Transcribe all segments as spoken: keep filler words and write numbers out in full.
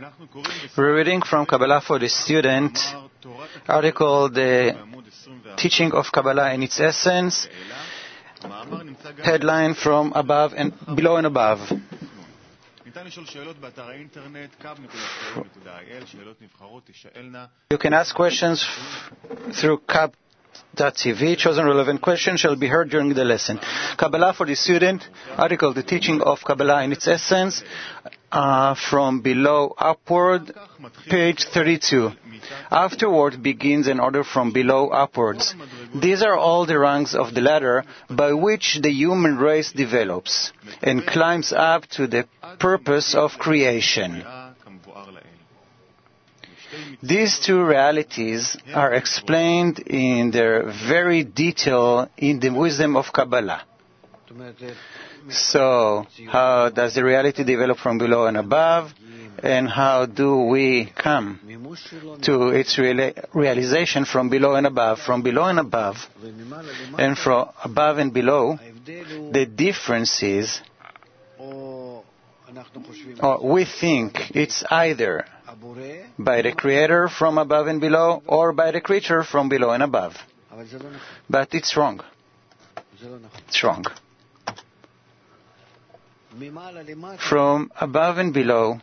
We're reading from Kabbalah for the Student, article The Teaching of Kabbalah in its Essence, headline From Above and Below and Above. You can ask questions through Kab dot T V. Chosen relevant questions shall be heard during the lesson. Kabbalah for the Student, article The Teaching of Kabbalah in its Essence, uh, from below upward, page thirty-two. Afterward begins an order from below upwards. These are all the rungs of the ladder by which the human race develops and climbs up to the purpose of creation. These two realities are explained in their very detail in the wisdom of Kabbalah. So, how does the reality develop from below and above? And how do we come to its reala- realization from below and above? From below and above, and from above and below, the difference is, or we think it's either by the Creator from above and below, or by the creature from below and above. But it's wrong. It's wrong. From above and below,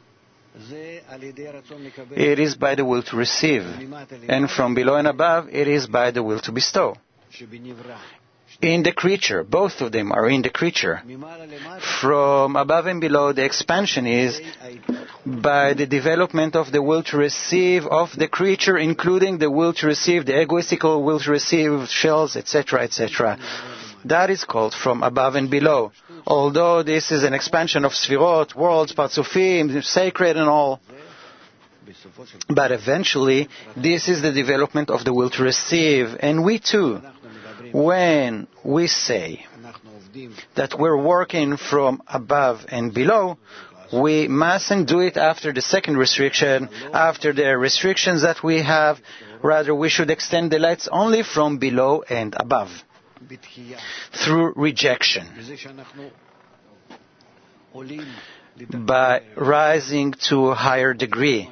it is by the will to receive. And from below and above, it is by the will to bestow. In the creature, both of them are in the creature. From above and below, the expansion is by the development of the will to receive of the creature, including the will to receive, the egoistical will to receive shells, et cetera, et cetera. That is called from above and below. Although this is an expansion of Sfirot, worlds, Parzufim, sacred and all. But eventually, this is the development of the will to receive. And we too, when we say that we're working from above and below, we mustn't do it after the second restriction, after the restrictions that we have. Rather, we should extend the lights only from below and above, through rejection, by rising to a higher degree.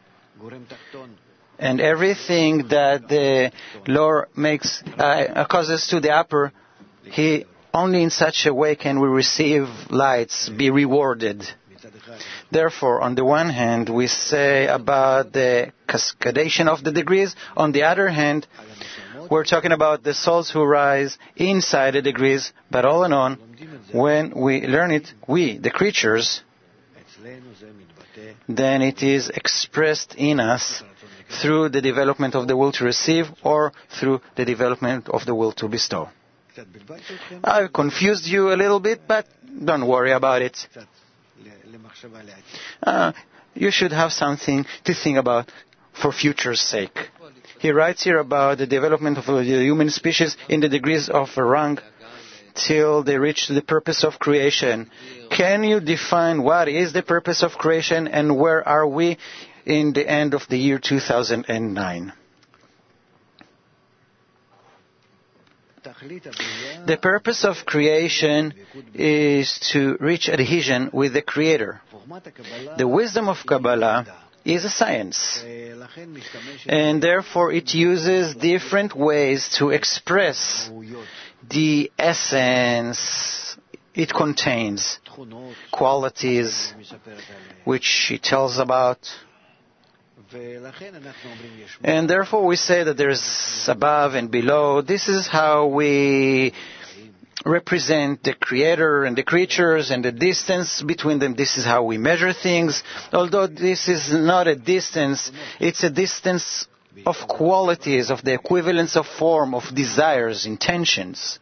And everything that the Lord makes, uh, causes to the upper, He only in such a way can we receive lights, be rewarded. Therefore, on the one hand, we say about the cascadation of the degrees. On the other hand, we're talking about the souls who rise inside the degrees. But all in all, when we learn it, we, the creatures, then it is expressed in us through the development of the will to receive or through the development of the will to bestow. I've confused you a little bit, but don't worry about it. Uh, you should have something to think about for future's sake. He writes here about the development of the human species in the degrees of a rung till they reach the purpose of creation. Can you define what is the purpose of creation and where are we in the end of the year two thousand nine? The purpose of creation is to reach adhesion with the Creator. The wisdom of Kabbalah is a science, and therefore it uses different ways to express the essence it contains, qualities which it tells about. And therefore we say that there's above and below. This is how we represent the Creator and the creatures and the distance between them. This is how we measure things. Although this is not a distance, it's a distance of qualities, of the equivalence of form, of desires, intentions.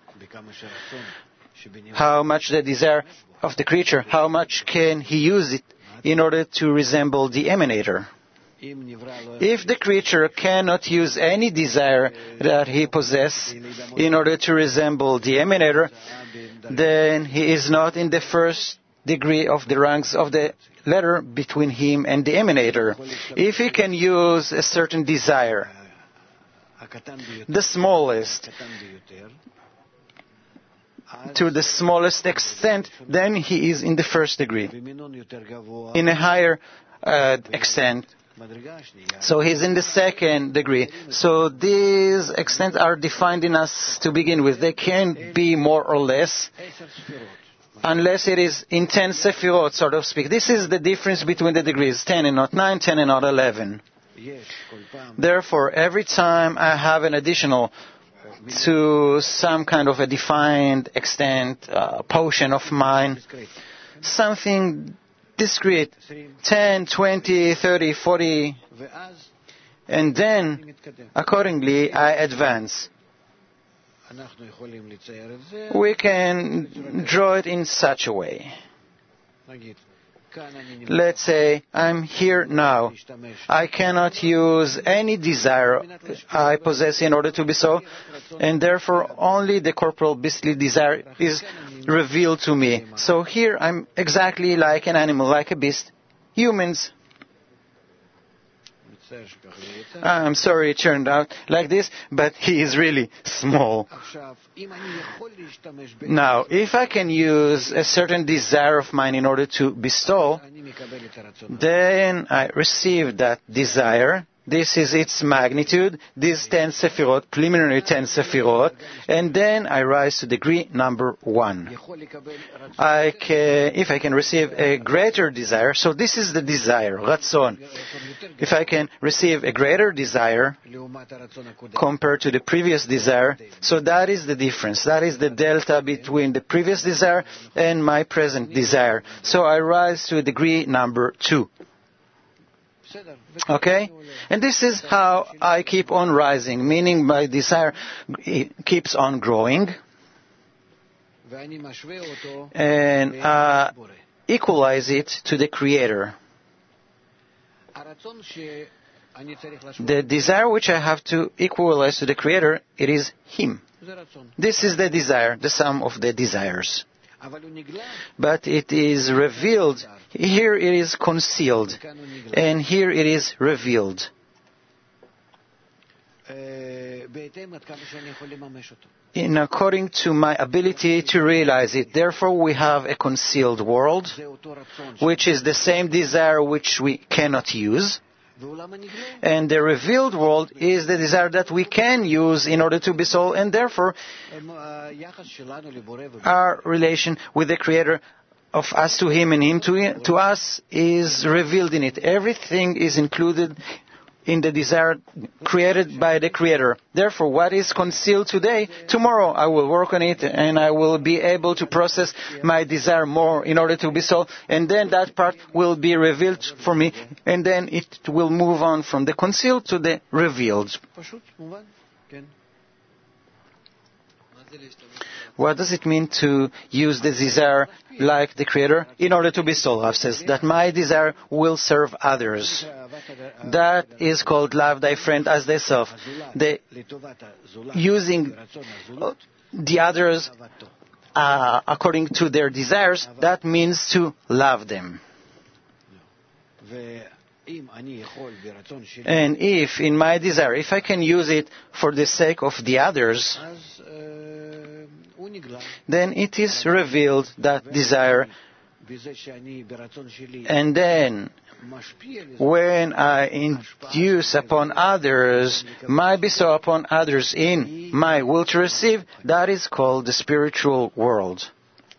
How much the desire of the creature, how much can he use it in order to resemble the emanator? If the creature cannot use any desire that he possesses in order to resemble the emanator, then he is not in the first degree of the ranks of the ladder between him and the emanator. If he can use a certain desire, the smallest, to the smallest extent, then he is in the first degree. In a higher uh, extent. So he's in the second degree. So these extents are defined in us to begin with. They can't be more or less unless it is in ten sefirot, so to speak. This is the difference between the degrees, ten and not nine, ten and not eleven. Therefore, every time I have an additional to some kind of a defined extent, uh, portion of mine, something discrete, ten, twenty, thirty, forty, and then, accordingly, I advance. We can draw it in such a way. Let's say I'm here now. I cannot use any desire I possess in order to be so, and therefore only the corporal beastly desire is revealed to me. So here I'm exactly like an animal, like a beast. Humans. I'm sorry it turned out like this, but he is really small. Now, if I can use a certain desire of mine in order to bestow, then I receive that desire. This is its magnitude, these ten sefirot, preliminary ten sefirot, and then I rise to degree number one. I can, if I can receive a greater desire, so this is the desire, ratzon. If I can receive a greater desire compared to the previous desire, so that is the difference. That is the delta between the previous desire and my present desire. So I rise to degree number two. Okay? And this is how I keep on rising, meaning my desire keeps on growing and uh, equalize it to the Creator. The desire which I have to equalize to the Creator, it is Him. This is the desire, the sum of the desires. But it is revealed. Here it is concealed, and here it is revealed. In according to my ability to realize it. Therefore we have a concealed world, which is the same desire which we cannot use. And the revealed world is the desire that we can use in order to be soul, and therefore our relation with the Creator, of us to Him and Him to, him, to us, is revealed in it. Everything is included in the desire created by the Creator. Therefore, what is concealed today, tomorrow I will work on it and I will be able to process my desire more in order to be soul. And then that part will be revealed for me, and then it will move on from the concealed to the revealed. What does it mean to use the desire like the Creator in order to be soul? Rav says that my desire will serve others. That is called love thy friend as thyself. The using the others uh, according to their desires, that means to love them. And if in my desire, if I can use it for the sake of the others, then it is revealed, that desire. And then when I induce upon others, my bestow upon others in my will to receive, that is called the spiritual world.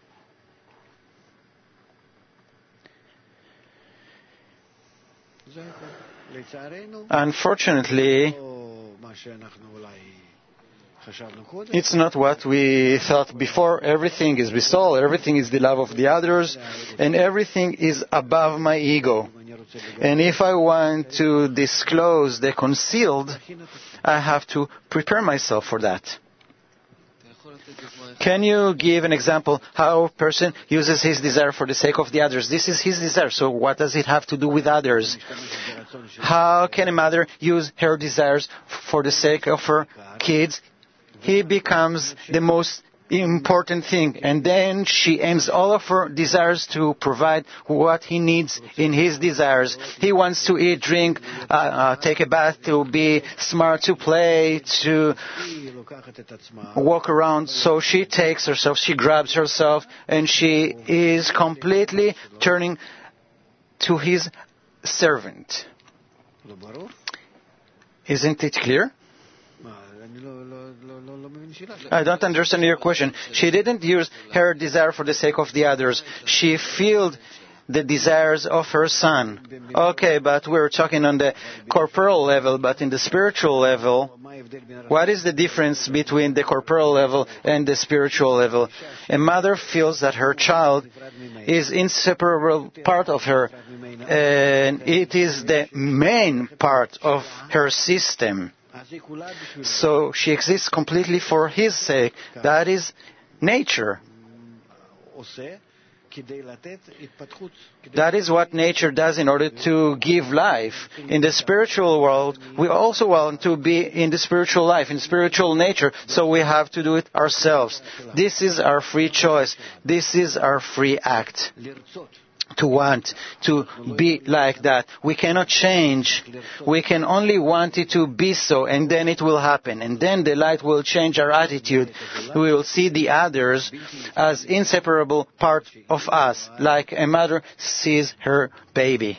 Unfortunately, it's not what we thought before. Everything is bestowed, everything is the love of the others, and everything is above my ego. And if I want to disclose the concealed, I have to prepare myself for that. Can you give an example how a person uses his desire for the sake of the others? This is his desire, so what does it have to do with others? How can a mother use her desires for the sake of her kids? He becomes the most important thing, and then she aims all of her desires to provide what he needs in his desires. He wants to eat, drink, uh, uh, take a bath, to be smart, to play, to walk around. So she takes herself, she grabs herself, and she is completely turning to his servant. Isn't it clear? I don't understand your question. She didn't use her desire for the sake of the others. She filled the desires of her son. Okay, but we're talking on the corporal level, but in the spiritual level, what is the difference between the corporal level and the spiritual level? A mother feels that her child is inseparable part of her, and it is the main part of her system. So she exists completely for his sake. That is nature. That is what nature does in order to give life. In the spiritual world, we also want to be in the spiritual life, in spiritual nature, so we have to do it ourselves. This is our free choice. This is our free act. To want to be like that. We cannot change. We can only want it to be so, and then it will happen. And then the light will change our attitude. We will see the others as inseparable part of us, like a mother sees her baby.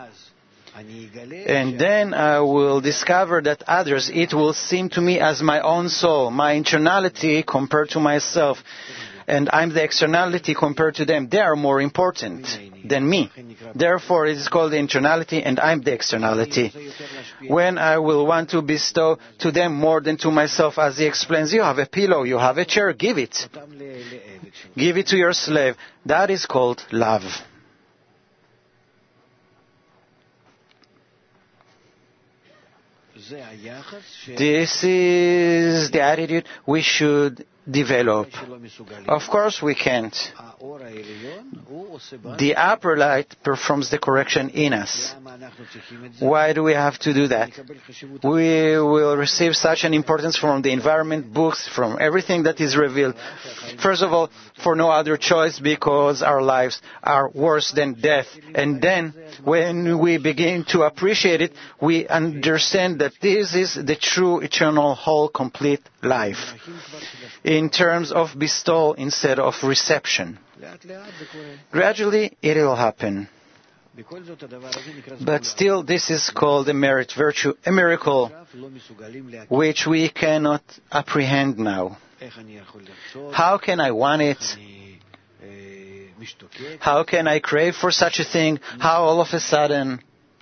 And then I will discover that others, it will seem to me as my own soul, my internality compared to myself. And I'm the externality compared to them. They are more important than me. Therefore, it is called the internality, and I'm the externality. When I will want to bestow to them more than to myself, as he explains, you have a pillow, you have a chair, give it. Give it to your slave. That is called love. This is the attitude we should develop. Of course we can't. The upper light performs the correction in us. Why do we have to do that? We will receive such an importance from the environment, books, from everything that is revealed. First of all, for no other choice, because our lives are worse than death. And then, when we begin to appreciate it, we understand that this is the true, eternal, whole, complete life. In terms of bestowal instead of reception. Gradually, it will happen. But still, this is called a merit, virtue, a miracle, which we cannot apprehend now. How can I want it? How can I crave for such a thing? How all of a sudden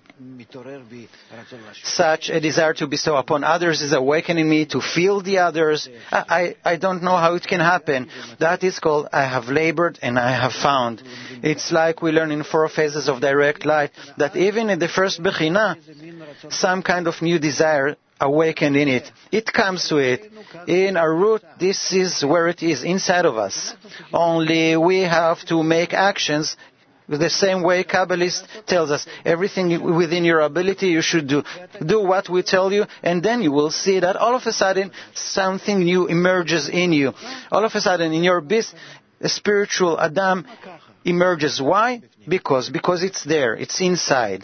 such a desire to bestow upon others is awakening me to feel the others? I, I, I don't know how it can happen. That is called I have labored and I have found. It's like we learn in four phases of direct light that even in the first Bechina, some kind of new desire awakened in it. It comes to it. In our root, this is where it is, inside of us. Only we have to make actions the same way Kabbalist tells us. Everything within your ability you should do. Do what we tell you, and then you will see that all of a sudden something new emerges in you. All of a sudden in your bis, a spiritual Adam emerges. Why? Because because it's there. It's inside.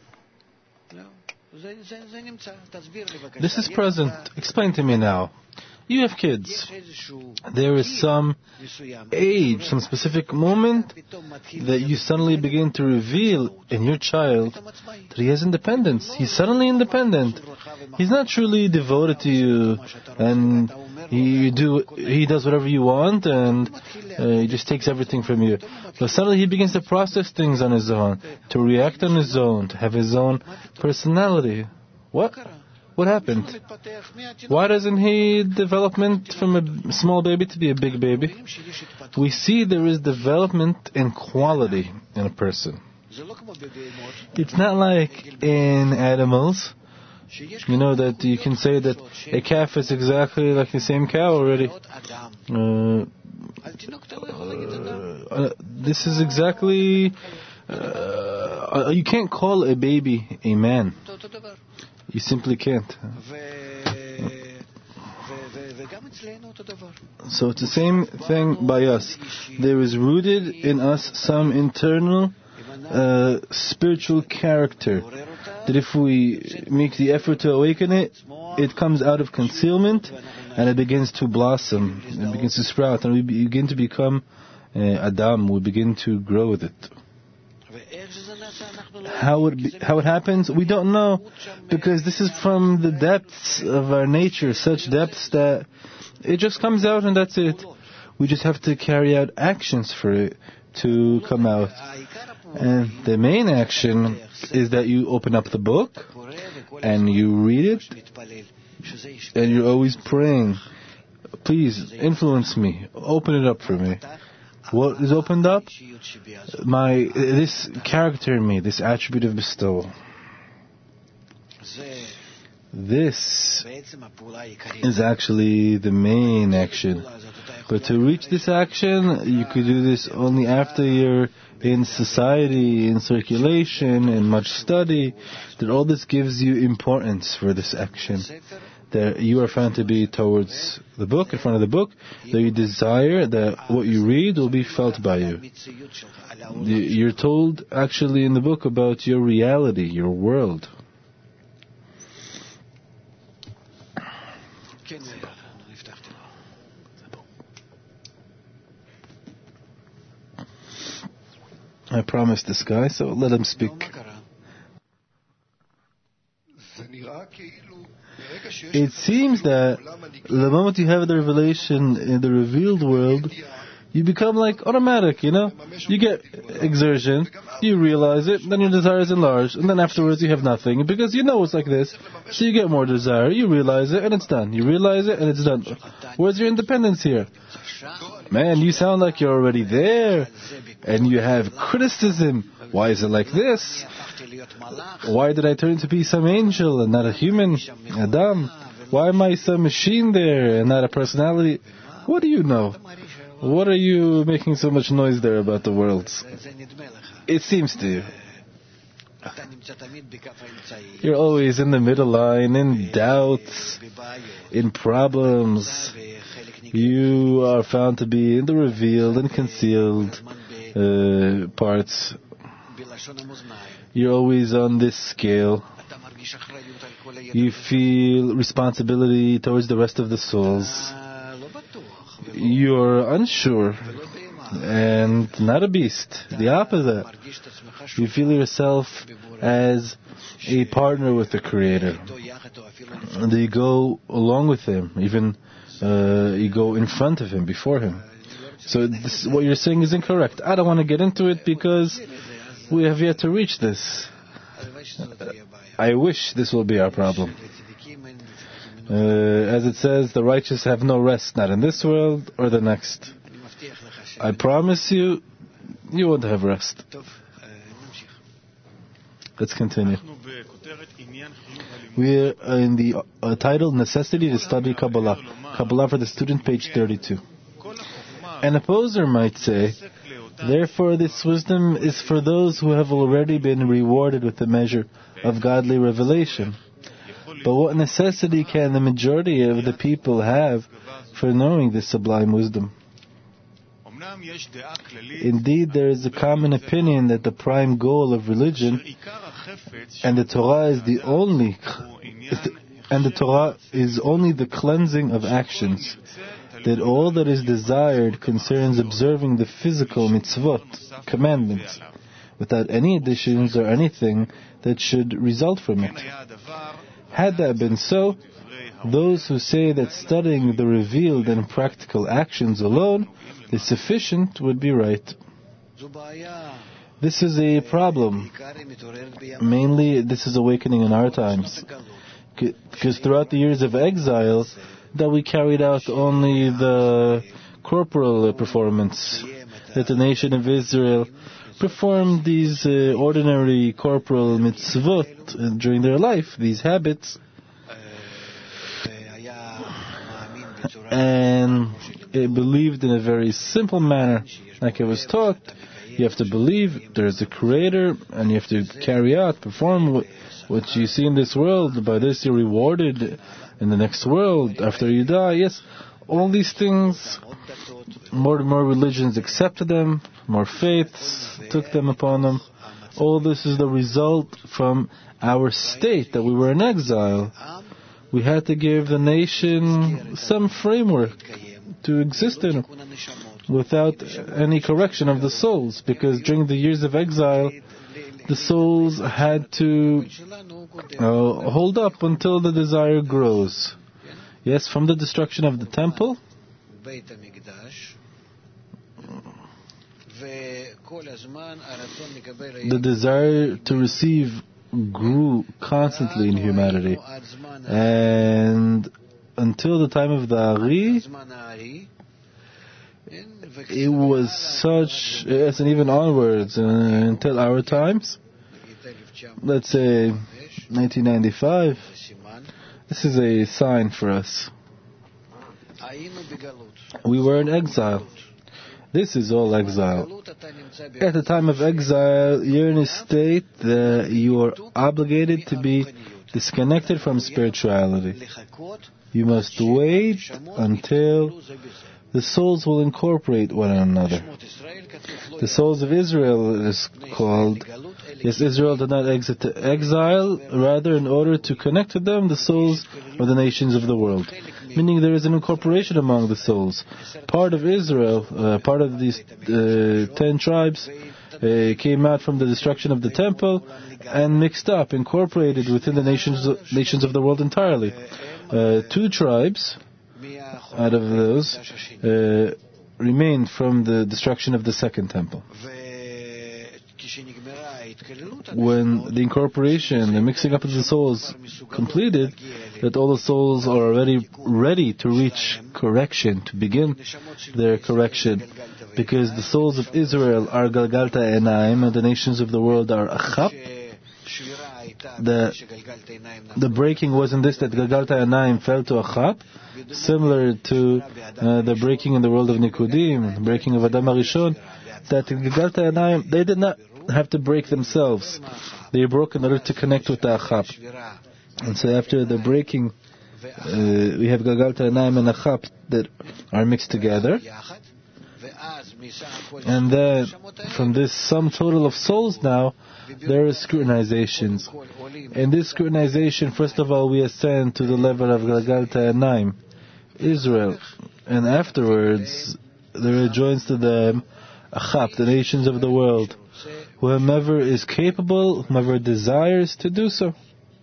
This is present. Explain to me now. You have kids. There is some age, some specific moment that you suddenly begin to reveal in your child that he has independence. He's suddenly independent. He's not truly devoted to you, and he do he does whatever you want, and uh, he just takes everything from you. But suddenly he begins to process things on his own, to react on his own, to have his own personality. What? What happened? Why doesn't he development from a small baby to be a big baby? We see there is development in quality in a person. It's not like in animals. You know that you can say that a calf is exactly like the same cow already. Uh, uh, this is exactly... Uh, you can't call a baby a man. You simply can't. So it's the same thing by us. There is rooted in us some internal uh, spiritual character that if we make the effort to awaken it, it comes out of concealment and it begins to blossom. It begins to sprout, and we begin to become uh, Adam. We begin to grow with it. How it, be, how it happens, we don't know, because this is from the depths of our nature, such depths that it just comes out and that's it. We just have to carry out actions for it to come out. And the main action is that you open up the book and you read it, and you're always praying, please influence me, open it up for me. What is opened up? My this character in me, this attribute of bestowal. This is actually the main action. But to reach this action, you could do this only after you're in society, in circulation, in much study. That all this gives you importance for this action. That you are found to be towards the book, in front of the book, that you desire that what you read will be felt by you. You're told actually in the book about your reality, your world. I promised this guy, so let him speak. It seems that the moment you have the revelation in the revealed world, you become like automatic, you know? You get exertion, you realize it, then your desire is enlarged, and then afterwards you have nothing, because you know it's like this. So you get more desire, you realize it, and it's done. You realize it, and it's done. Where's your independence here? Man, you sound like you're already there, and you have criticism. Why is it like this? Why did I turn to be some angel and not a human, Adam? Why am I some machine there and not a personality? What do you know? What are you making so much noise there about the worlds? It seems to you. You're always in the middle line, in doubts, in problems. You are found to be in the revealed and concealed uh, parts. You're always on this scale. You feel responsibility towards the rest of the souls. You're unsure and not a beast. The opposite. You feel yourself as a partner with the Creator. And you go along with Him, even uh, you go in front of Him, before Him. So this, what you're saying is incorrect. I don't want to get into it because we have yet to reach this. Uh, I wish this will be our problem. Uh, as it says, the righteous have no rest, not in this world or the next. I promise you, you won't have rest. Let's continue. We are in the uh, title, Necessity to Study Kabbalah. Kabbalah for the Student, page thirty-two. An opposer might say, therefore this wisdom is for those who have already been rewarded with the measure of godly revelation. But what necessity can the majority of the people have for knowing this sublime wisdom? Indeed, there is a common opinion that the prime goal of religion and the Torah is the only and the Torah is only the cleansing of actions, that all that is desired concerns observing the physical mitzvot, commandments, without any additions or anything that should result from it. Had that been so, those who say that studying the revealed and practical actions alone is sufficient would be right. This is a problem. Mainly, this is awakening in our times. Because throughout the years of exile, that we carried out only the corporal performance, that the nation of Israel performed these uh, ordinary corporal mitzvot uh, during their life, these habits, and it believed in a very simple manner, like it was taught. You have to believe there is a Creator, and you have to carry out, perform what, what you see in this world. By this you're rewarded in the next world after you die. Yes, all these things, more and more religions accepted them, more faiths took them upon them. All this is the result from our state, that we were in exile. We had to give the nation some framework to exist in without any correction of the souls, because during the years of exile, the souls had to uh, hold up until the desire grows. Yes, from the destruction of the temple, the desire to receive grew constantly in humanity. And until the time of the Ari, it was such, yes, and even onwards, uh, until our times, let's say nineteen ninety-five, this is a sign for us. We were in exile. This is all exile. At the time of exile, you're in a state that you are obligated to be disconnected from spirituality. You must wait until the souls will incorporate one another. The souls of Israel is called. Yes, Israel did not exit to exile, rather in order to connect to them the souls of the nations of the world. Meaning there is an incorporation among the souls. Part of Israel, uh, part of these uh, ten tribes, uh, came out from the destruction of the temple and mixed up, incorporated within the nations, nations of the world entirely. Uh, two tribes out of those uh, remained from the destruction of the second temple. When the incorporation, the mixing up of the souls completed, that all the souls are already ready to reach correction, to begin their correction, because the souls of Israel are Galgalta Enaim and the nations of the world are Achap. The, the breaking wasn't this, that Galgalta Enaim fell to Achap, similar to uh, the breaking in the world of Nikudim, the breaking of Adam HaRishon, that Galgalta Enaim, they did not have to break themselves. They broke in order to connect with the Achap. And so after the breaking, uh, we have Galgalta Enaim and Achap that are mixed together. And then, from this sum total of souls now, there is scrutinizations. In this scrutinization, first of all, we ascend to the level of Galgalta Enaim, Israel. And afterwards, there joins to them Achap, the nations of the world. Whomever is capable, whomever desires to do so.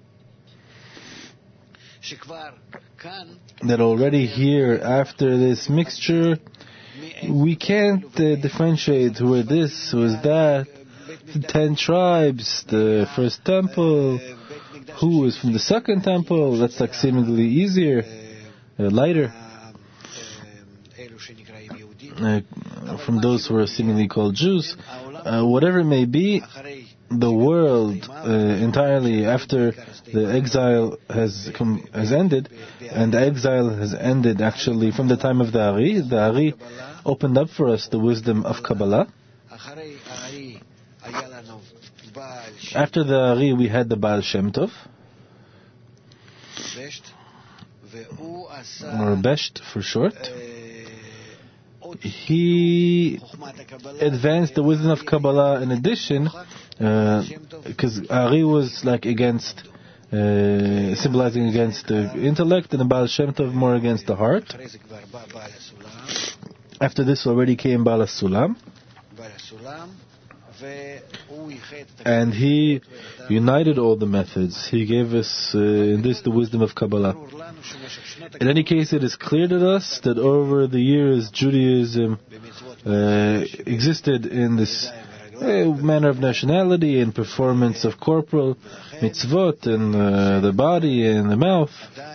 That already here, after this mixture, we can't uh, differentiate who is this, who is that, the ten tribes, the first temple, who is from the second temple. That's like seemingly easier, uh, lighter, uh, from those who are seemingly called Jews. Uh, whatever it may be, the world uh, entirely after the exile has come, has ended, and the exile has ended actually from the time of the Ari. The Ari opened up for us the wisdom of Kabbalah. After the Ari, we had the Baal Shem Tov, or Besht for short. He advanced the wisdom of Kabbalah in addition, because uh, Ari was like against, uh, symbolizing against the intellect, and the Baal Shem Tov more against the heart. After this already came Baal Sulam, and he united all the methods. He gave us uh, in this the wisdom of Kabbalah. In any case, it is clear to us that over the years Judaism uh, existed in this uh, manner of nationality and performance of corporal mitzvot in uh, the body and the mouth.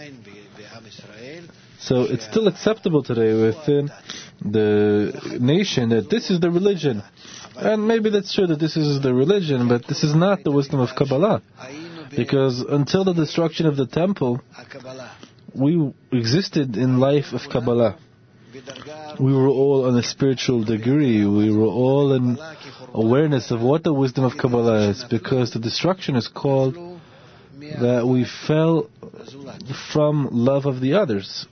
So it's still acceptable today within the nation that this is the religion. And maybe that's true that this is the religion, but this is not the wisdom of Kabbalah. Because until the destruction of the temple, we existed in life of Kabbalah. We were all on a spiritual degree. We were all in awareness of what the wisdom of Kabbalah is, because the destruction is called that we fell from love of the others.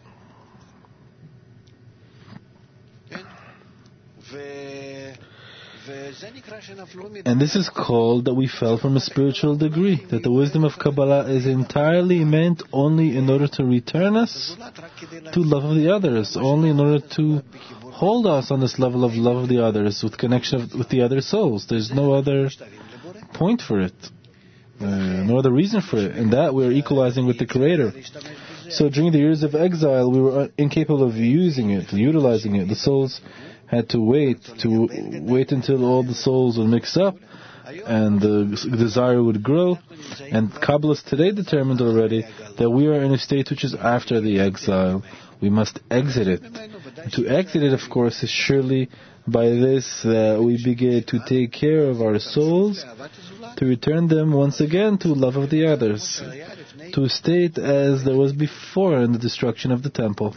And this is called that we fell from a spiritual degree, that the wisdom of Kabbalah is entirely meant only in order to return us to love of the others, only in order to hold us on this level of love of the others with connection with the other souls. There's no other point for it, uh, no other reason for it, and that we're equalizing with the Creator. So during the years of exile, we were incapable of using it, utilizing it. The souls had to wait, to wait until all the souls would mix up, and the desire would grow. And Kabbalists today determined already that we are in a state which is after the exile. We must exit it. To exit it, of course, is surely by this that we begin to take care of our souls, to return them once again to love of the others, to a state as there was before in the destruction of the temple.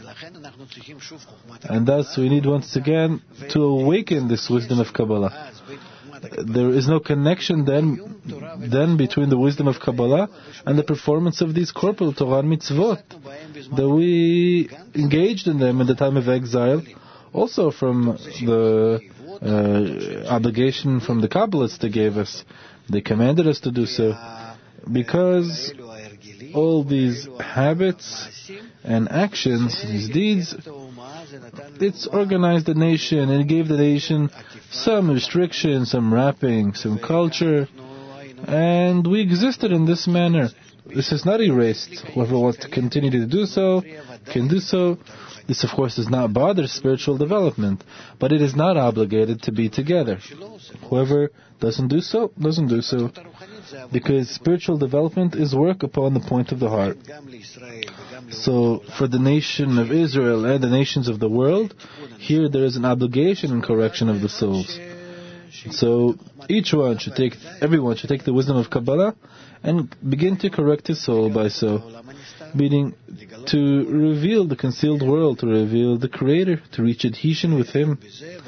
And thus we need once again to awaken this wisdom of Kabbalah. There is no connection then, then between the wisdom of Kabbalah and the performance of these corporal Torah and mitzvot that we engaged in them in the time of exile, also from the uh, obligation from the Kabbalists they gave us. They commanded us to do so because all these habits and actions, these deeds, it's organized the nation and gave the nation some restriction, some wrapping, some culture, and we existed in this manner. This is not erased. Whoever wants to continue to do so can do so. This, of course, does not bother spiritual development, but it is not obligated to be together. Whoever doesn't do so, doesn't do so. Because spiritual development is work upon the point of the heart. So, for the nation of Israel and the nations of the world, here there is an obligation in correction of the souls. So, each one should take, everyone should take the wisdom of Kabbalah and begin to correct his soul by so. Meaning, to reveal the concealed world, to reveal the Creator, to reach adhesion with Him.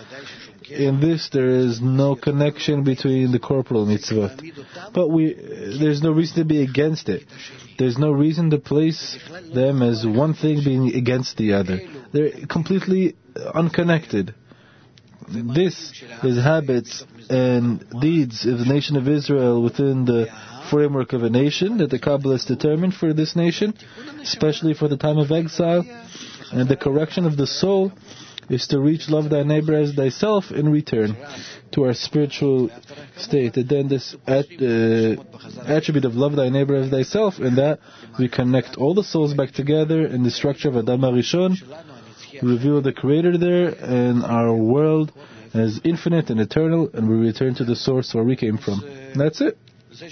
In this, there is no connection between the corporal mitzvot. But we, there's no reason to be against it. There's no reason to place them as one thing being against the other. They're completely unconnected. This is habits and deeds of the nation of Israel within the framework of a nation that the Kabbalists determined for this nation, especially for the time of exile. And the correction of the soul is to reach love thy neighbor as thyself in return to our spiritual state. And then this at, uh, attribute of love thy neighbor as thyself, in that we connect all the souls back together in the structure of Adam HaRishon, reveal the Creator there, and our world as infinite and eternal, and we return to the source where we came from. And that's it.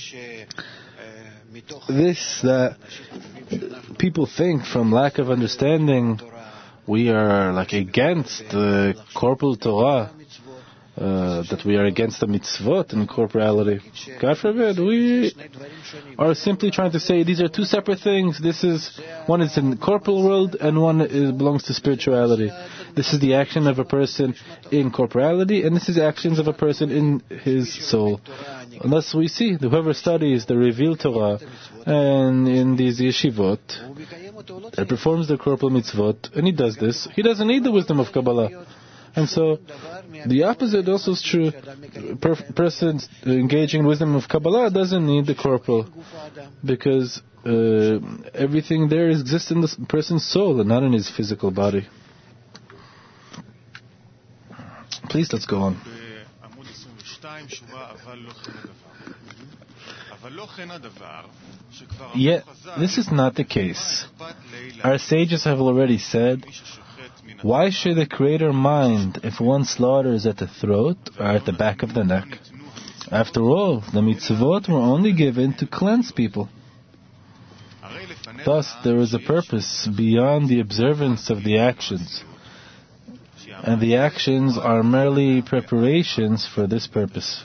This that people think from lack of understanding we are like against the corporal Torah, uh, that we are against the mitzvot and corporality. God forbid. We are simply trying to say these are two separate things. This is, one is in the corporal world and one is, belongs to spirituality. This is the action of a person in corporality, and this is actions of a person in his soul. Unless we see, whoever studies the revealed Torah and in these yeshivot, that performs the corporal mitzvot, and he does this, he doesn't need the wisdom of Kabbalah. And so, the opposite also is true. A per- person engaging in wisdom of Kabbalah doesn't need the corporal, because uh, everything there exists in the person's soul and not in his physical body. Please, let's go on. Yet, this is not the case. Our sages have already said, why should the Creator mind if one slaughters at the throat or at the back of the neck? After all, the mitzvot were only given to cleanse people. Thus, there is a purpose beyond the observance of the actions, and the actions are merely preparations for this purpose.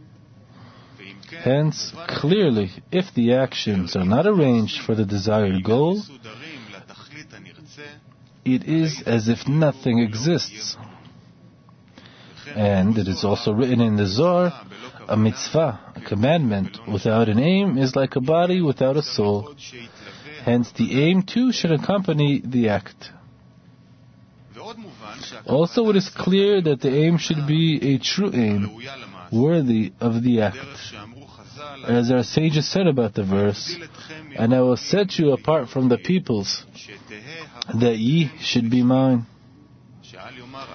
Hence, clearly, if the actions are not arranged for the desired goal, it is as if nothing exists. And it is also written in the Zohar, a mitzvah, a commandment, without an aim is like a body without a soul. Hence, the aim too should accompany the act. Also, it is clear that the aim should be a true aim, worthy of the act. As our sages said about the verse, and I will set you apart from the peoples, that ye should be mine.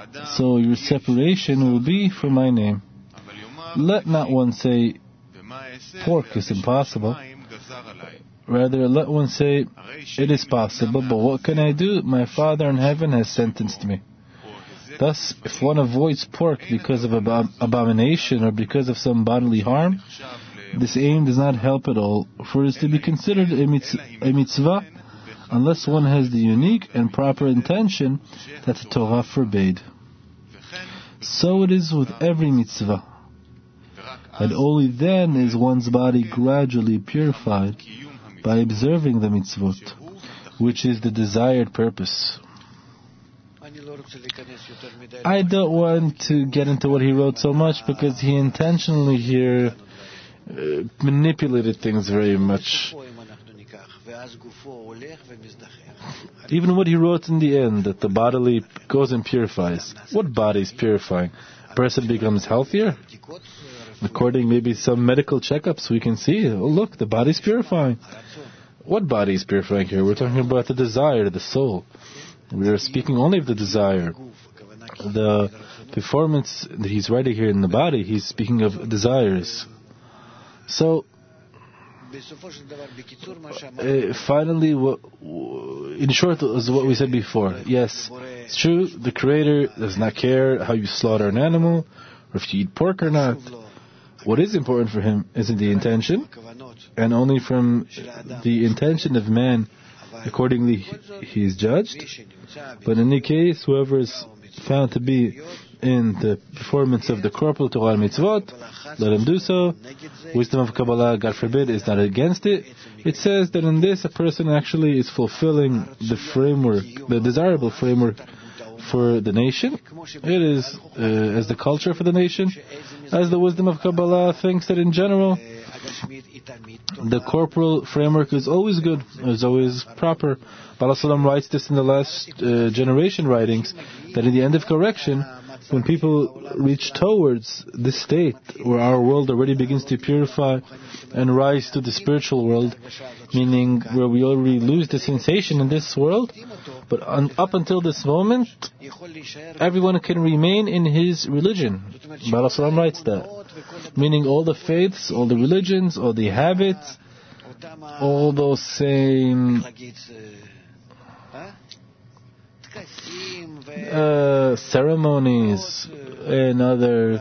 So your separation will be for my name. Let not one say, pork is impossible. Rather, let one say, it is possible, but what can I do? My Father in heaven has sentenced me. Thus, if one avoids pork because of ab- abomination or because of some bodily harm, this aim does not help at all, for it is to be considered a, mitz- a mitzvah unless one has the unique and proper intention that the Torah forbade. So it is with every mitzvah, and only then is one's body gradually purified by observing the mitzvot, which is the desired purpose. I don't want to get into what he wrote so much because he intentionally here uh, manipulated things very much. Even what he wrote in the end, that the bodily goes and purifies. What body is purifying? A person becomes healthier? According maybe some medical checkups we can see, oh look, the body's purifying. What body is purifying here? We're talking about the desire, the soul. We are speaking only of the desire. The performance that he's writing here in the body, he's speaking of desires. So, uh, finally, what, in short, is what we said before. Yes, it's true, the Creator does not care how you slaughter an animal, or if you eat pork or not. What is important for Him isn't the intention, and only from the intention of man, accordingly, he is judged. But in any case, whoever is found to be in the performance of the corporal Torah and mitzvot, let him do so. Wisdom of Kabbalah, God forbid, is not against it. It says that in this a person actually is fulfilling the framework, the desirable framework for the nation. It is uh, as the culture for the nation, as the wisdom of Kabbalah thinks that in general the corporal framework is always good, is always proper. Baal HaSulam writes this in the last uh, generation writings, that in the end of correction, when people reach towards this state where our world already begins to purify and rise to the spiritual world, meaning where we already lose the sensation in this world, but un- up until this moment, everyone can remain in his religion. Baal HaSulam writes that. Meaning all the faiths, all the religions, all the habits, all those same uh, ceremonies and other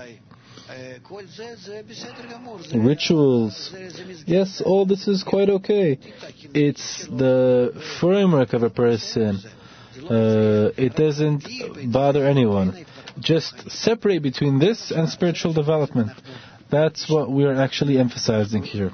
rituals. Yes, all this is quite okay. It's the framework of a person. Uh, it doesn't bother anyone. Just separate between this and spiritual development. That's what we are actually emphasizing here.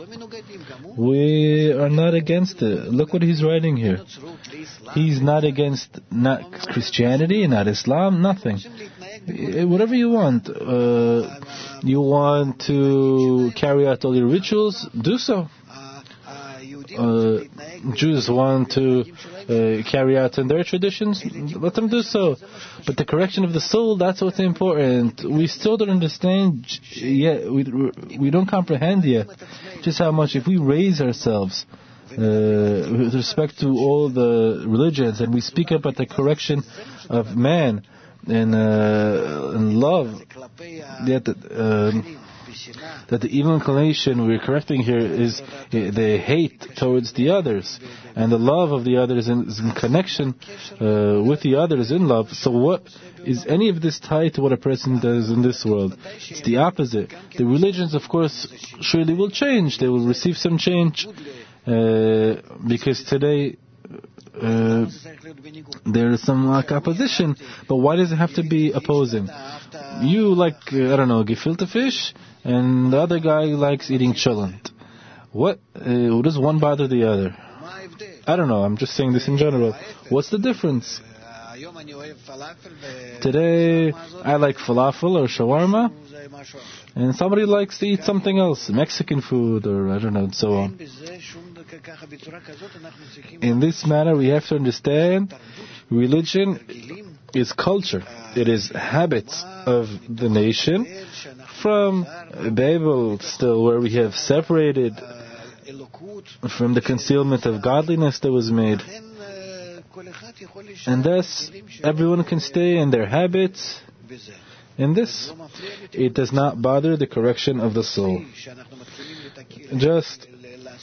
We are not against it. Look what he's writing here. He's not against not Christianity, not Islam, nothing. Whatever you want. Uh, you want to carry out all your rituals, do so. Uh, Jews want to uh, carry out in their traditions, let them do so. But the correction of the soul, that's what's important. We still don't understand yet, we, we don't comprehend yet just how much, if we raise ourselves uh, with respect to all the religions, and we speak about the correction of man and, uh, and love, yet uh, that the evil inclination we're correcting here is the hate towards the others, and the love of the others is in connection uh, with the others in love. So what is any of this tied to what a person does in this world? It's the opposite. The religions, of course, surely will change. They will receive some change uh, because today Uh, there is some like opposition, but why does it have to be opposing? You like, uh, I don't know, gefilte fish, and the other guy likes eating cholent. What, uh, does one bother the other? I don't know, I'm just saying this in general. What's the difference? Today, I like falafel or shawarma, and somebody likes to eat something else, Mexican food, or I don't know, and so on. In this manner, we have to understand religion is culture. It is habits of the nation from Babel still, where we have separated from the concealment of godliness that was made. And thus, everyone can stay in their habits In this, it does not bother the correction of the soul. Just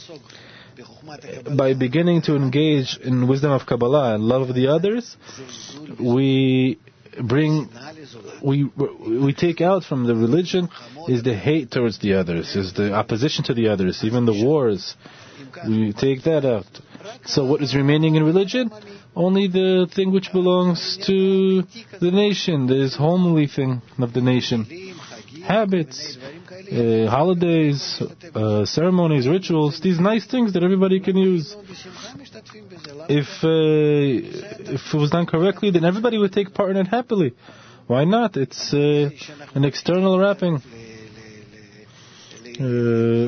by beginning to engage in wisdom of Kabbalah and love of the others, we bring, we we take out from the religion is the hate towards the others, is the opposition to the others, even the wars. We take that out. So what is remaining in religion? Only the thing which belongs to the nation, this homely thing of the nation. Habits, uh, holidays, uh, ceremonies, rituals, these nice things that everybody can use. If uh, if it was done correctly, then everybody would take part in it happily. Why not? It's uh, an external wrapping. Uh,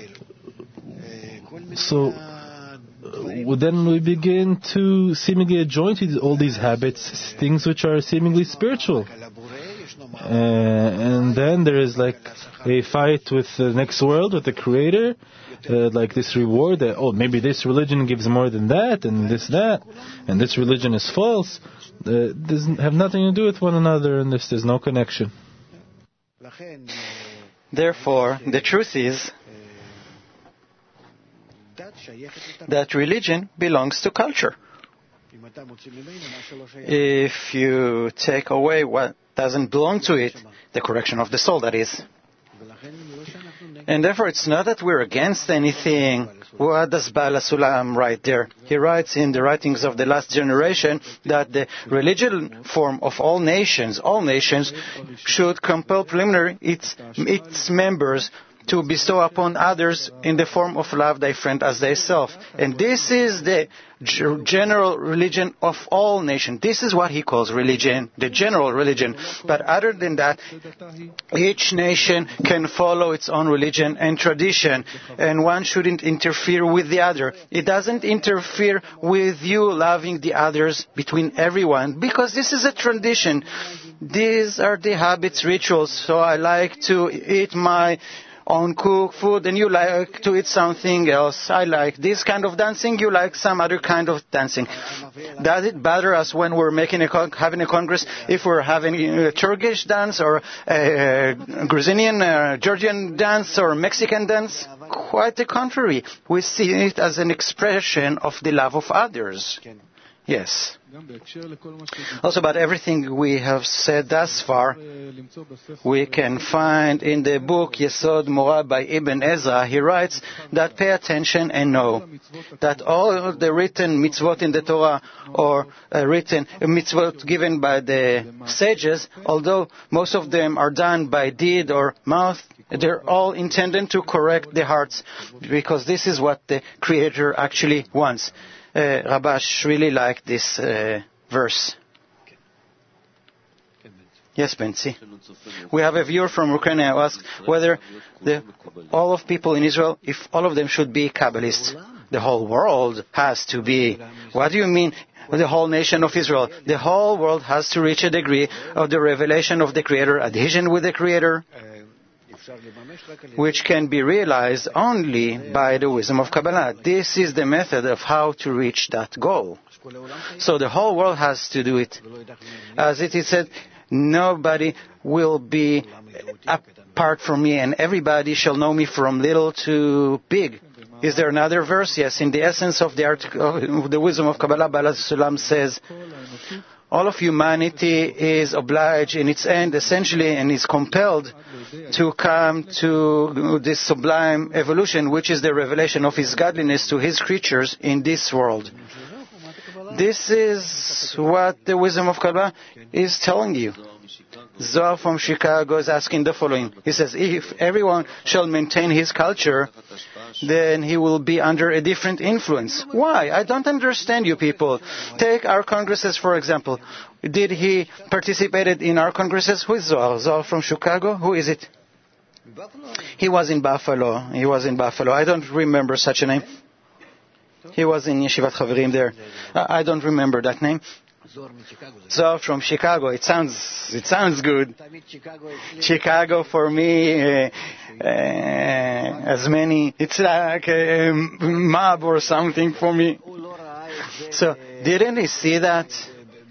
so uh, then we begin to seemingly join to all these habits, things which are seemingly spiritual. Uh, and then there is like a fight with the next world, with the Creator, uh, like this reward that, oh, maybe this religion gives more than that, and this, that, and this religion is false. Uh, doesn't have nothing to do with one another, and this, there's no connection. Therefore, the truth is that religion belongs to culture. If you take away what doesn't belong to it, the correction of the soul, that is. And therefore, it's not that we're against anything. What does Baal HaSulam write there? He writes in the writings of the last generation that the religion form of all nations, all nations, should compel preliminary its, its members to bestow upon others in the form of love thy friend as thyself. And this is the general religion of all nations. This is what he calls religion, the general religion. But other than that, each nation can follow its own religion and tradition, and one shouldn't interfere with the other. It doesn't interfere with you loving the others between everyone, because this is a tradition. These are the habits, rituals. So I like to eat my own cooked food, and you like to eat something else. I like this kind of dancing, you like some other kind of dancing. Does it bother us when we're making a con- having a congress if we're having a Turkish dance or a Gruzinian, uh, Georgian dance or Mexican dance? Quite the contrary. We see it as an expression of the love of others. Yes. Also, about everything we have said thus far, we can find in the book Yesod Morah by Ibn Ezra. He writes that pay attention and know that all the written mitzvot in the Torah, or uh, written mitzvot given by the sages, although most of them are done by deed or mouth, they're all intended to correct the hearts, because this is what the Creator actually wants. Uh, Rabash really liked this uh, verse. Yes, Benzi. We have a viewer from Ukraine who asks whether the, all of people in Israel, if all of them should be Kabbalists. The whole world has to be. What do you mean, the whole nation of Israel? The whole world has to reach a degree of the revelation of the Creator, adhesion with the Creator, which can be realized only by the wisdom of Kabbalah. This is the method of how to reach that goal. So the whole world has to do it. As it is said, nobody will be apart from me, and everybody shall know me from little to big. Is there another verse? Yes, in the essence of the article, the wisdom of Kabbalah, Baal HaSulam says, all of humanity is obliged in its end, essentially, and is compelled to come to this sublime evolution, which is the revelation of His godliness to His creatures in this world. This is what the wisdom of Kabbalah is telling you. Zohar from Chicago is asking the following. He says, if everyone shall maintain his culture, then he will be under a different influence. Why? I don't understand you people. Take our congresses, for example. Did he participate in our congresses? Who is Zohar? Zohar from Chicago? Who is it? He was in Buffalo. He was in Buffalo. I don't remember such a name. He was in Yeshivat Chaverim there. I don't remember that name. Zohar from Chicago. It sounds it sounds good. Chicago for me, uh, uh, as many. It's like a mob or something for me. So didn't he see that?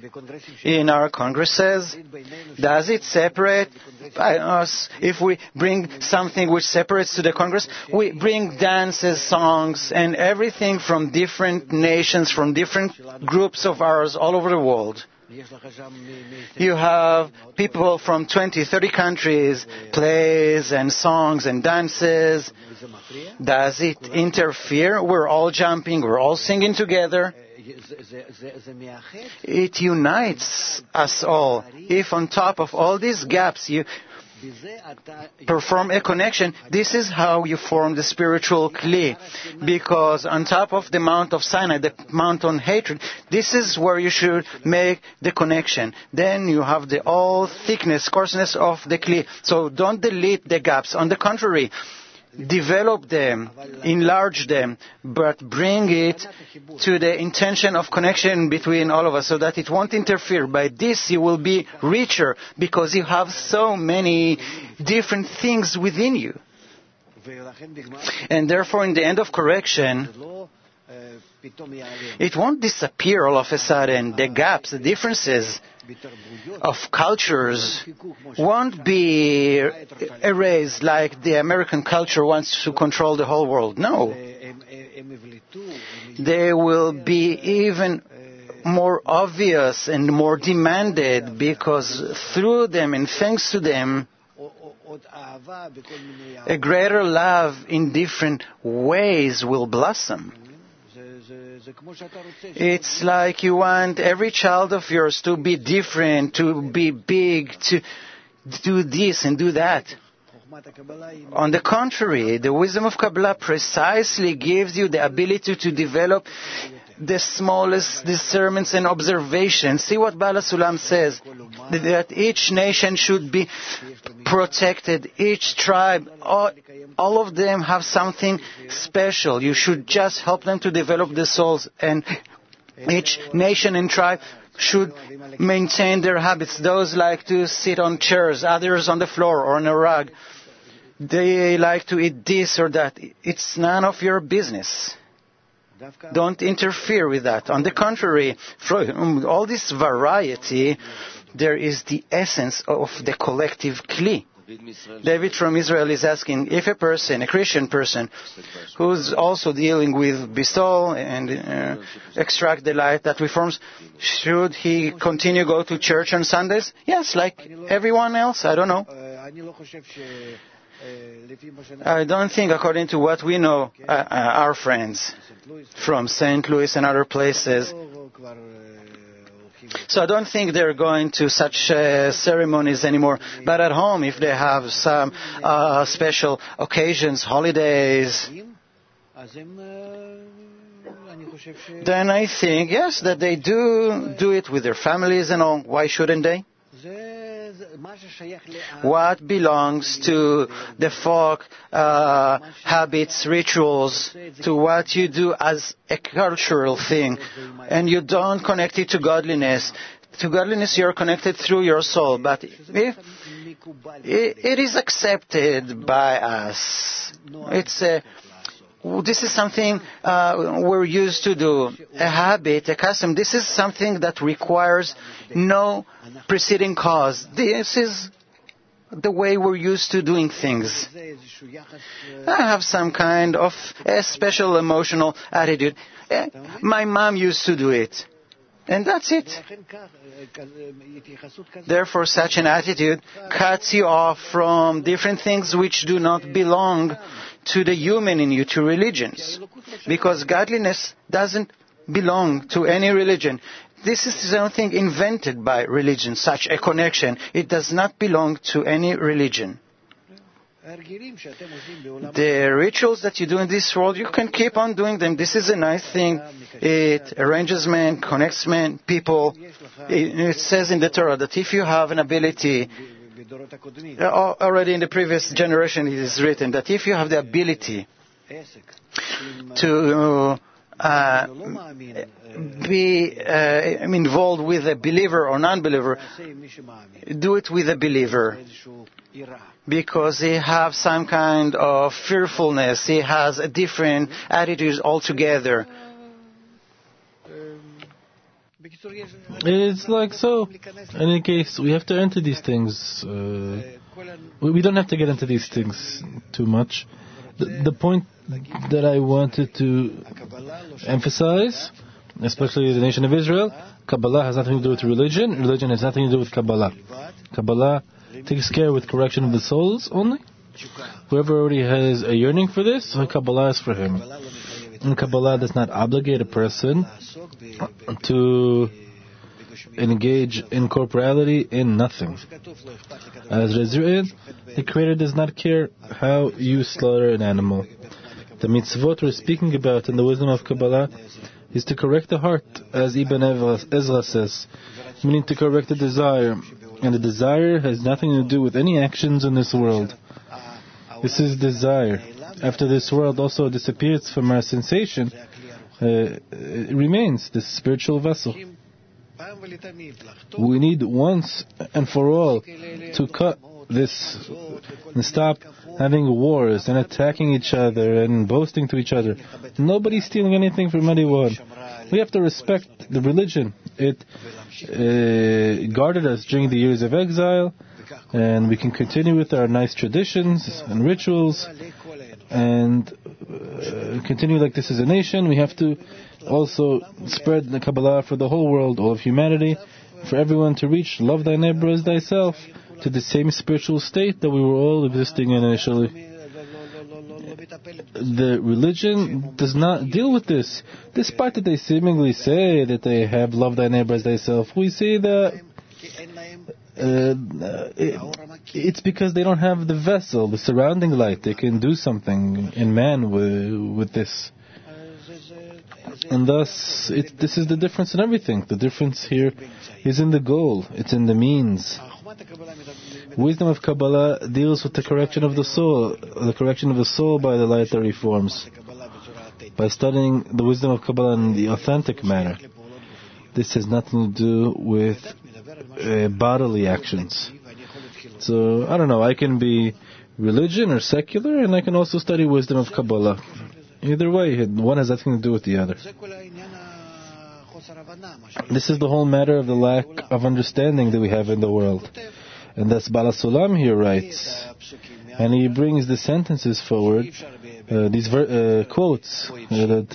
in our congresses? Does it separate us? If we bring something which separates to the Congress, we bring dances, songs, and everything from different nations, from different groups of ours all over the world. You have people from twenty, thirty countries, plays and songs and dances. Does it interfere? We're all jumping, we're all singing together. It unites us all. If on top of all these gaps you perform a connection, this is how you form the spiritual kli. Because on top of the Mount of Sinai, the Mount on hatred, this is where you should make the connection. Then you have the all thickness, coarseness of the kli. So don't delete the gaps. On the contrary, develop them, enlarge them, but bring it to the intention of connection between all of us so that it won't interfere. By this you will be richer because you have so many different things within you. And therefore, in the end of correction, it won't disappear all of a sudden. The gaps, the differences of cultures won't be erased like the American culture wants to control the whole world. No. They will be even more obvious and more demanded because through them and thanks to them, a greater love in different ways will blossom. It's like you want every child of yours to be different, to be big, to do this and do that. On the contrary, the wisdom of Kabbalah precisely gives you the ability to develop the smallest discernments and observations. See what Baal HaSulam says, that each nation should be protected, each tribe, all, all of them have something special. You should just help them to develop the souls, and each nation and tribe should maintain their habits. Those like to sit on chairs, others on the floor or on a rug. They like to eat this or that. It's none of your business. Don't interfere with that. On the contrary, from all this variety, there is the essence of the collective kli. David from Israel is asking if a person, a Christian person, who's also dealing with bestowal and uh, extract the light that reforms, should he continue go to church on Sundays? Yes, like everyone else. I don't know. I don't think, according to what we know, uh, uh, our friends from Saint Louis and other places. So I don't think they're going to such uh, ceremonies anymore. But at home, if they have some uh, special occasions, holidays, then I think, yes, that they do do it with their families and all. Why shouldn't they? What belongs to the folk uh, habits, rituals, to what you do as a cultural thing, and you don't connect it to godliness. To godliness you're connected through your soul, but if it is accepted by us, it's a This is something uh, we're used to do, a habit, a custom. This is something that requires no preceding cause. This is the way we're used to doing things. I have some kind of a special emotional attitude. My mom used to do it. And that's it. Therefore, such an attitude cuts you off from different things which do not belong to the human in you, to religions. Because godliness doesn't belong to any religion. This is something invented by religion, such a connection. It does not belong to any religion. The rituals that you do in this world, you can keep on doing them. This is a nice thing. It arranges men, connects men, people. It says in the Torah that if you have an ability, already in the previous generation it is written, that if you have the ability to uh, be uh, involved with a believer or non-believer, do it with a believer. Because he has some kind of fearfulness, he has a different attitude altogether. It's like so. In any case, we have to enter these things. Uh, we don't have to get into these things too much. The, the point that I wanted to emphasize, especially the nation of Israel, Kabbalah has nothing to do with religion. Religion has nothing to do with Kabbalah. Kabbalah takes care with correction of the souls only. Whoever already has a yearning for this, Kabbalah is for him. And Kabbalah does not obligate a person to engage in corporality in nothing. As it is written, the Creator does not care how you slaughter an animal. The mitzvot we're speaking about in the wisdom of Kabbalah is to correct the heart, as Ibn Ezra says, meaning to correct the desire. And the desire has nothing to do with any actions in this world. This is desire. After this world also disappears from our sensation, uh, it remains this spiritual vessel. We need once and for all to cut this and stop having wars and attacking each other and boasting to each other. Nobody's stealing anything from anyone. We have to respect the religion. It uh, guarded us during the years of exile, and we can continue with our nice traditions and rituals and uh, continue like this as a nation. We have to also spread the Kabbalah for the whole world, all of humanity, for everyone to reach love thy neighbor as thyself, to the same spiritual state that we were all existing in initially. The religion does not deal with this. Despite that they seemingly say that they have love thy neighbor as thyself, we say that Uh, it, it's because they don't have the vessel, the surrounding light. They can do something in man with, with this. And thus, it, this is the difference in everything. The difference here is in the goal. It's in the means. Wisdom of Kabbalah deals with the correction of the soul, the correction of the soul by the light that reforms. By studying the wisdom of Kabbalah in the authentic manner. This has nothing to do with uh, bodily actions. So, I don't know, I can be religion or secular, and I can also study wisdom of Kabbalah. Either way, one has nothing to do with the other. This is the whole matter of the lack of understanding that we have in the world. And that's Baal HaSulam here writes. And he brings the sentences forward, uh, these ver- uh, quotes, uh, that,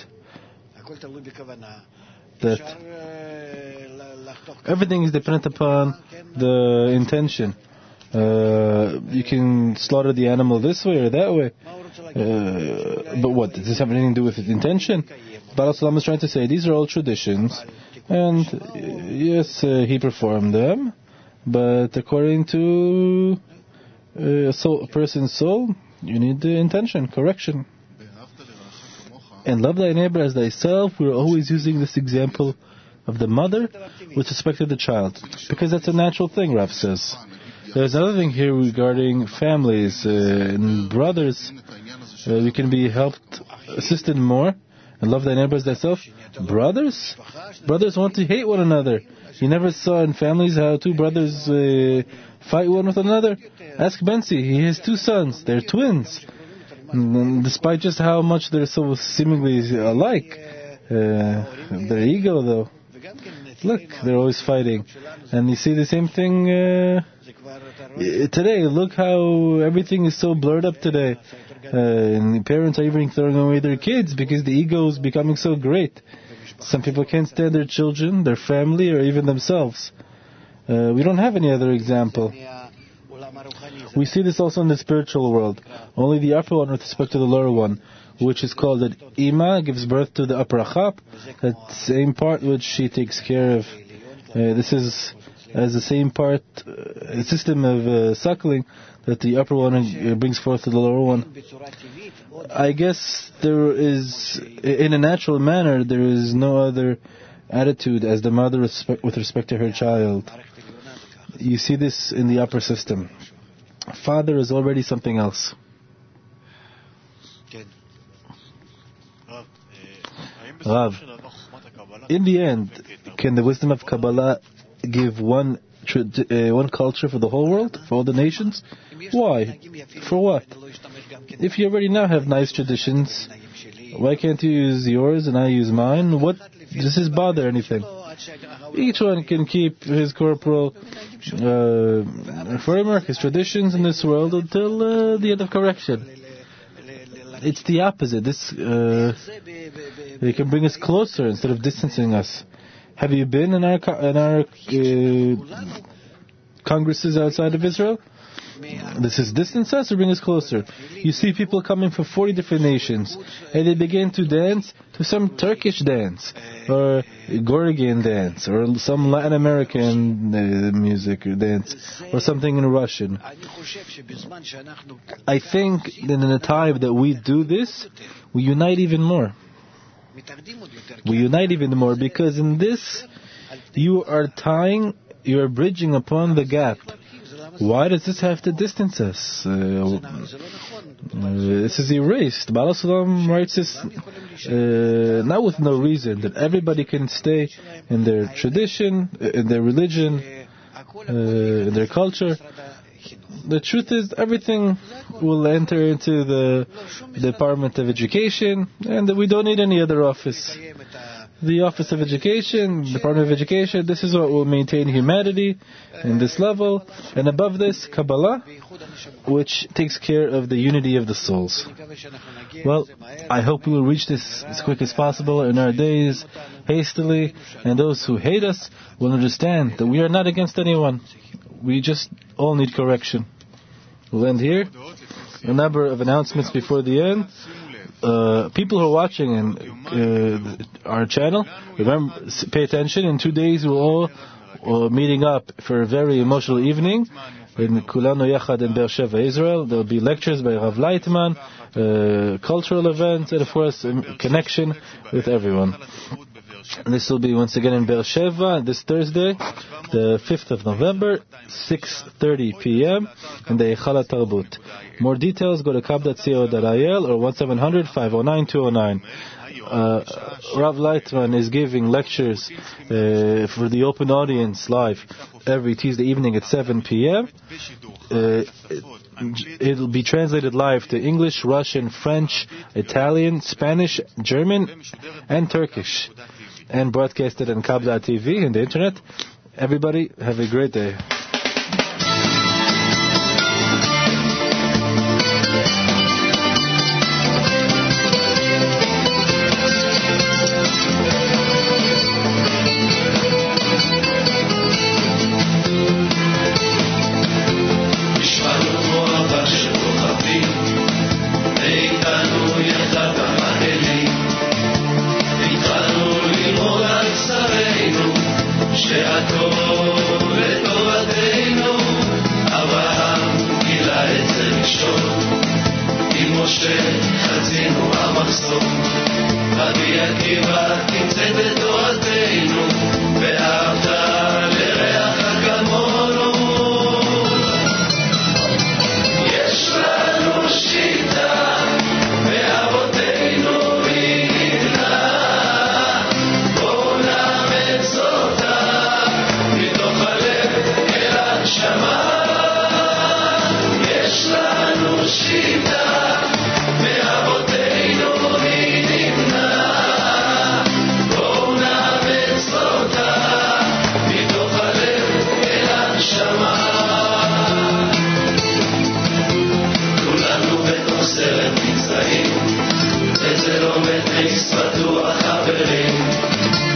that everything is dependent upon the intention. Uh, you can slaughter the animal this way or that way. Uh, but what? Does this have anything to do with its intention? Baal HaSulam is trying to say these are all traditions, and uh, yes, uh, he performed them, but according to uh, a, soul, a person's soul, you need the intention, correction. And love thy neighbor as thyself, we're always using this example of the mother with respect to the child, because that's a natural thing, Rav says. There's another thing here regarding families uh, and brothers. Uh, we can be helped, assisted more, and love thy neighbor as thyself. Brothers? Brothers want to hate one another. You never saw in families how two brothers uh, fight one with another? Ask Bensi. He has two sons. They're twins. And despite just how much they're so seemingly alike, uh, their ego, though. Look, they're always fighting. And you see the same thing uh, today. Look how everything is so blurred up today. Uh, and parents are even throwing away their kids because the ego is becoming so great. Some people can't stand their children, their family, or even themselves. Uh, we don't have any other example. We see this also in the spiritual world. Only the upper one with respect to the lower one, which is called that Ima gives birth to the upper Achap, that same part which she takes care of. Uh, this is as the same part, uh, system of uh, suckling that the upper one uh, brings forth to the lower one. I guess there is, in a natural manner, there is no other attitude as the mother respe- with respect to her child. You see this in the upper system. Father is already something else. Rav, in the end, can the wisdom of Kabbalah give one uh, one culture for the whole world, for all the nations? Why? For what? If you already now have nice traditions, Why can't you use yours and I use mine? What does this bother anything? Each one can keep his corporal uh, framework, his traditions in this world until uh, the end of correction. It's the opposite. This uh, it can bring us closer instead of distancing us. Have you been in our in our uh, congresses outside of Israel? This is distance us or bring us closer. You see people coming from forty different nations, and they begin to dance to some Turkish dance, or Georgian dance, or some Latin American uh, music or dance, or something in Russian. I think that in the time that we do this, we unite even more. We unite even more because in this, you are tying, you are bridging upon the gap. Why does this have to distance us? Uh, uh, this is erased. Baal HaSulam writes this uh, not with no reason, that everybody can stay in their tradition, in their religion, uh, in their culture. The truth is, everything will enter into the Department of Education, and that we don't need any other office. The Office of Education, Department of Education, this is what will maintain humanity in this level. And above this, Kabbalah, which takes care of the unity of the souls. Well, I hope we will reach this as quick as possible in our days, hastily, and those who hate us will understand that we are not against anyone. We just all need correction. We'll end here. A number of announcements before the end. Uh, people who are watching in, uh, our channel, remember, pay attention. In two days, we're all uh, meeting up for a very emotional evening in Kulanu Yachad in Beersheba, Israel. There will be lectures by Rav Leitman, uh, cultural events, and of course, a connection with everyone. And this will be once again in Beersheba this Thursday, the fifth of November, six thirty p.m. in the Eichal HaTarbut. More details, go to kab dot co dot i l or one seven hundred, five oh nine, two oh nine. Uh, Rav Leitman is giving lectures uh, for the open audience live every Tuesday evening at seven p.m. Uh, it will be translated live to English, Russian, French, Italian, Spanish, German, and Turkish, and broadcasted on kab dot t v and the internet. Everybody, have a great day. וזה לא מתריס בטוח חברים